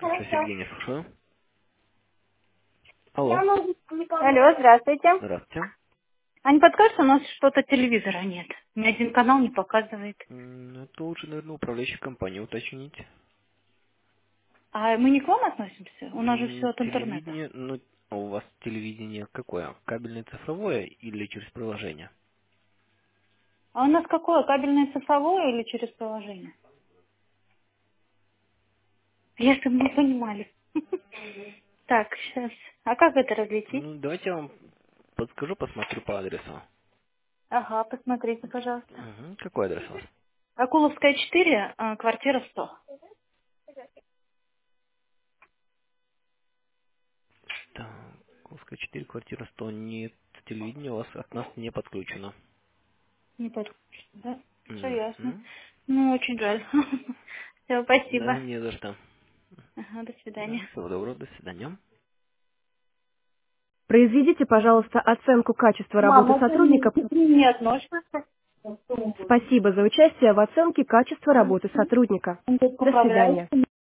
Шесть Евгений, слушаю. Алло. Алло, здравствуйте. Здравствуйте. А не подскажете, у нас что-то телевизора нет. Ни один канал не показывает. Это лучше, наверное, управляющей компании уточнить. А мы не к вам относимся? У нас же все от интернета. Телевидение, а у вас телевидение какое? Кабельное, цифровое или через приложение? А у нас какое? Кабельное цифровое или через приложение? Если бы мы понимали. Так, сейчас. А как это различить? Давайте я вам подскажу, посмотрю по адресу. Ага, посмотрите, пожалуйста. Какой адрес у вас? Акуловская 4, квартира 100. Так, Курская 4, квартира 100. Нет, телевидение у вас от нас не подключено. Не подключено, да? Все ясно. Мгм. Ну, очень жаль. Все, Да, спасибо. не за что. Ага, до свидания. Да, всего доброго, до свидания. Произведите, пожалуйста, оценку качества работы Мама, сотрудника. ты не относишься? Спасибо за участие в оценке качества работы сотрудника. Он тут До свидания. поправляется.